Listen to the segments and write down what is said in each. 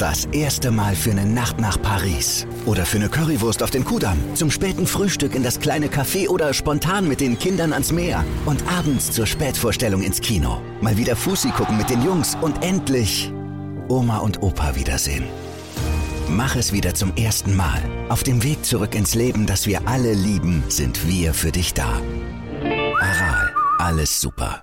das erste Mal für eine Nacht nach Paris. Oder für eine Currywurst auf dem Kudamm. Zum späten Frühstück in das kleine Café oder spontan mit den Kindern ans Meer. Und abends zur Spätvorstellung ins Kino. Mal wieder Fussi gucken mit den Jungs und endlich Oma und Opa wiedersehen. Mach es wieder zum ersten Mal. Auf dem Weg zurück ins Leben, das wir alle lieben, sind wir für dich da. Aral, alles super.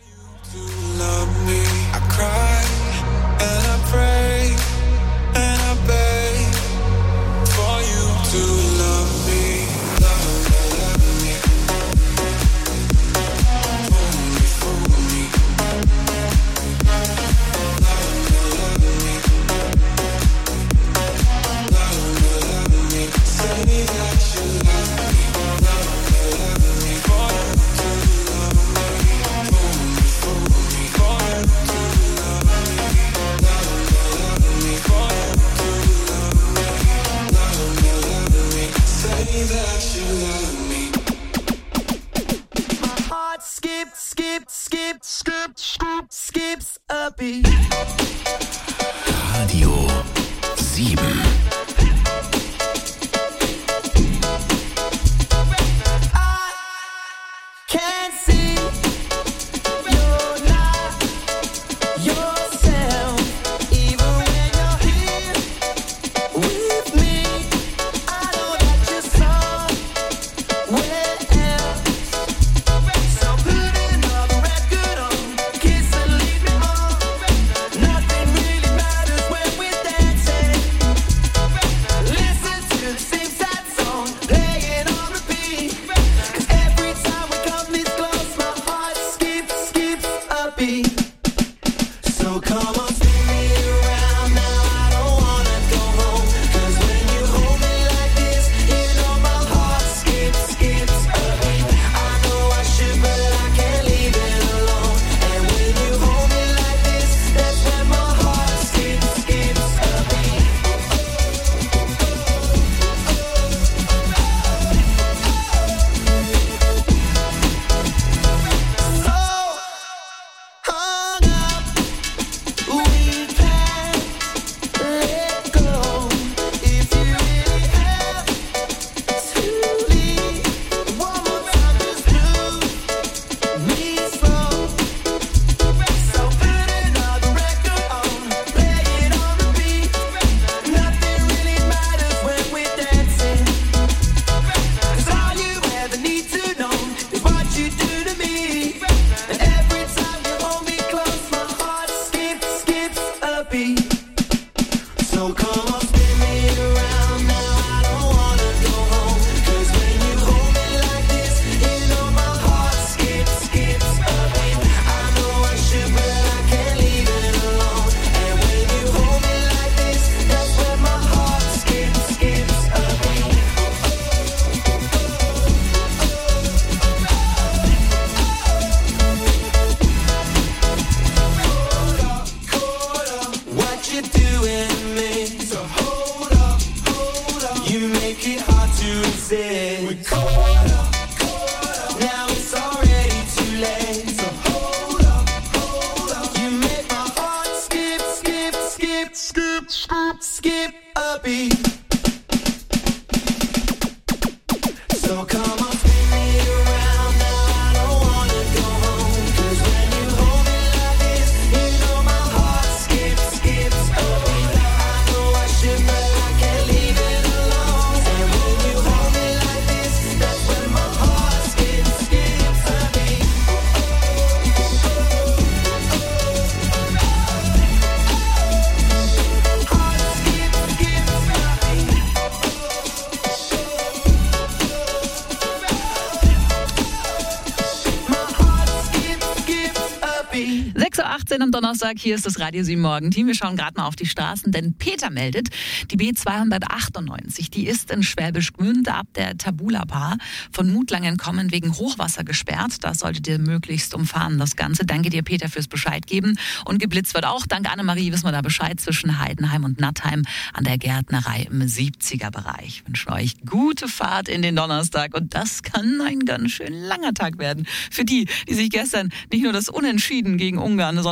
Skips a beat. Radio 7. Can't see you're not yourself, even when you're here with me. I know that you're somewhere else, so put another record on, kiss and leave me on. Nothing really matters when we're dancing. Listen to the same sad song, playing on repeat. 'Cause every time we come this close, my heart skips a beat. So come on, spin me around now. I don't wanna go home. 'Cause when you hold me like this, you know my heart skips a beat. I know I should, but I can't leave it alone. And when you hold me like this, that's when my heart skips a beat. So hung up, we can't let go. If you really have to leave, one more time, just do me slow. So put another record on, play it on repeat. Nothing really matters when we're dancing. 'Cause all you ever need to know is what you do to me. And every time you hold me close, my heart skips a beat. So come on, spin me around now. I don't wanna go home. 'Cause when you hold me like this, you know my heart skips a beat. I know I should, but I can't leave it alone. And when you hold me like this, that's when my heart skips a beat. What you doing to me? So hold up. You make it hard to resist. We're caught up. Now it's already too late. So hold up. You make my heart skip a beat. So come on, spin me around now. I don't wanna go home. 'Cause when you hold me like this, you know my heart skips a beat. I know I should, but I can't leave it alone. And when you hold me like this, that's when my heart skips a beat. Heart skips a beat. My heart skips a beat. 6.18 Uhr am Donnerstag, hier ist das Radio 7 Morgenteam. Wir schauen gerade mal auf die Straßen, denn Peter meldet, die B298, die ist in Schwäbisch Gmünd ab der Tabula-Bar von Mutlangen kommen wegen Hochwasser gesperrt. Da solltet ihr möglichst umfahren, das Ganze. Danke dir, Peter, fürs Bescheid geben. Und geblitzt wird auch, dank Annemarie, wissen wir da Bescheid, zwischen Heidenheim und Nattheim an der Gärtnerei im 70er-Bereich. Ich wünsche euch gute Fahrt in den Donnerstag und das kann ein ganz schön langer Tag werden. Für die sich gestern nicht nur das Unentschieden gegen Ungarn, sondern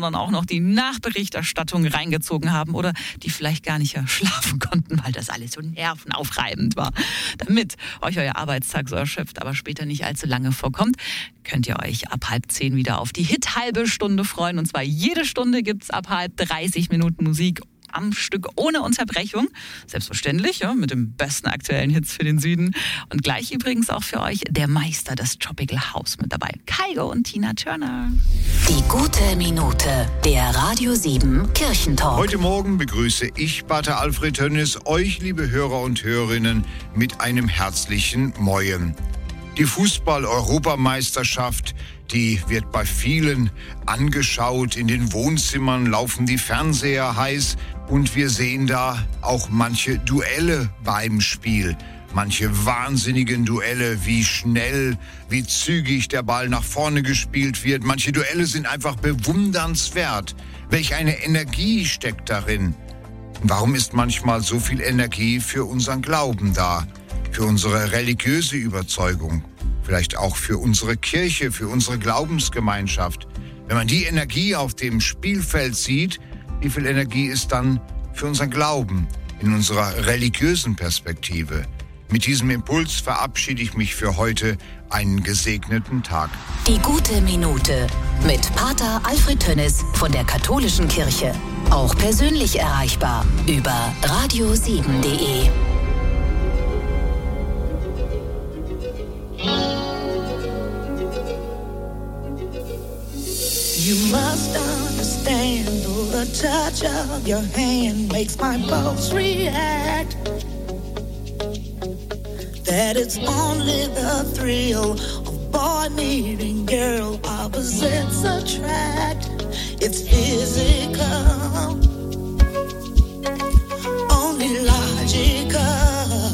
anderen auch noch die Nachberichterstattung reingezogen haben oder die vielleicht gar nicht schlafen konnten, weil das alles so nervenaufreibend war. Damit euch euer Arbeitstag so erschöpft, aber später nicht allzu lange vorkommt, könnt ihr euch ab 9:30 wieder auf die Hit-halbe Stunde freuen. Und zwar jede Stunde gibt's ab 9:30 Minuten Musik am Stück ohne Unterbrechung. Selbstverständlich, ja, mit den besten aktuellen Hits für den Süden. Und gleich übrigens auch für euch der Meister des Tropical House mit dabei. Kygo und Tina Turner. Die gute Minute, der Radio 7 Kirchentalk. Heute Morgen begrüße ich, Pater Alfred Tönnis, euch, liebe Hörer und Hörerinnen, mit einem herzlichen Moin. Die Fußball-Europameisterschaft, die wird bei vielen angeschaut. In den Wohnzimmern laufen die Fernseher heiß und wir sehen da auch manche Duelle beim Spiel. Manche wahnsinnigen Duelle, wie schnell, wie zügig der Ball nach vorne gespielt wird. Manche Duelle sind einfach bewundernswert. Welch eine Energie steckt darin. Warum ist manchmal so viel Energie für unseren Glauben da? Für unsere religiöse Überzeugung? Vielleicht auch für unsere Kirche, für unsere Glaubensgemeinschaft. Wenn man die Energie auf dem Spielfeld sieht, wie viel Energie ist dann für unseren Glauben in unserer religiösen Perspektive? Mit diesem Impuls verabschiede ich mich für heute. Einen gesegneten Tag. Die gute Minute mit Pater Alfred Tönnis von der Katholischen Kirche. Auch persönlich erreichbar über radio7.de. You must understand, though the touch of your hand makes my pulse react, that it's only the thrill of boy meeting girl opposites attract. It's physical, only logical.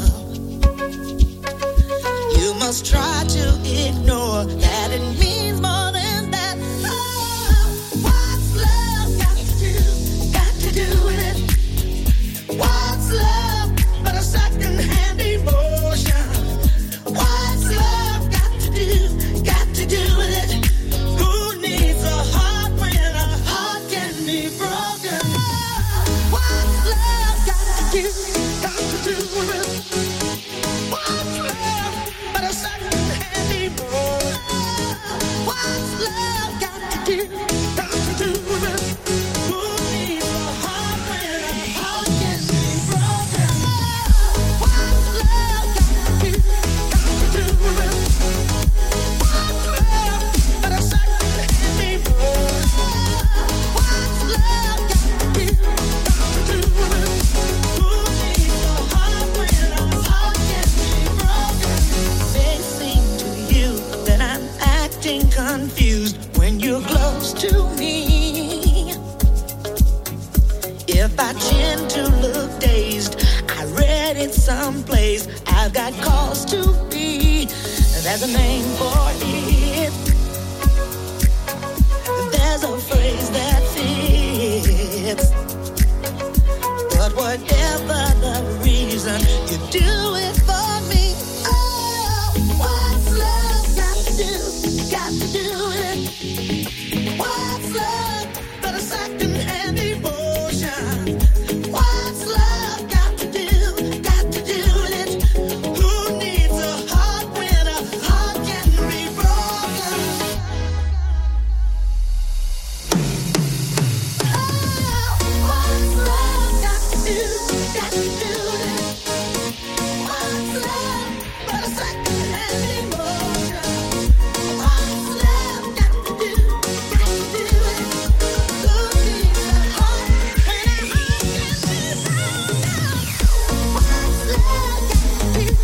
You must try to ignore that it means more than that. Oh, what's love got to do with it? What's love but a second-hand emotion? What's love got to do with it? Who needs a heart when a heart can be broken? What's love got to do with it? What's love but a second-hand emotion? What's love got to do with it? Who needs a heart when a heart can be broken? What's love got to do with it? What's love but a second-hand emotion? What's love got to do with it? Who needs a heart when a heart can be broken? May seem to you that I'm acting confused when you're close to me. If I tend to look dazed, I read it someplace. I've got cause to be. There's a name for it. There's a phrase that fits. But whatever the reason, you do it for me. Oh, what's love got to do with it? What's love but a second-hand emotion? What's love got to do with it? Who needs a heart when a heart can be broken? Oh, what's love got to do with it? What's love but a second-hand emotion? What's love got to do with it? Who needs a heart when a heart can be broken? What's love got to do with it?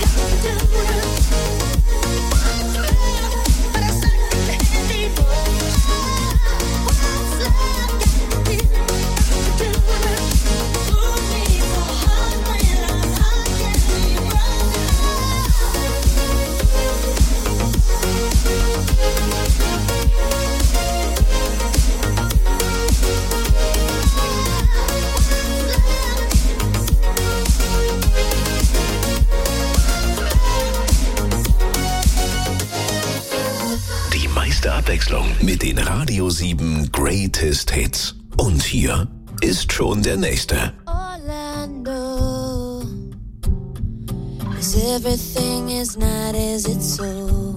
What's love but a second-hand emotion? What's love got to do with it? Who needs mit den Radio 7 Greatest Hits. Und hier ist schon der nächste. All I know is everything is not as it's sold.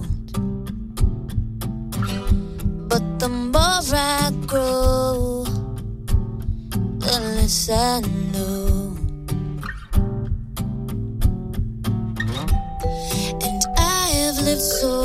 But the more I grow, the less I know. And I have lived so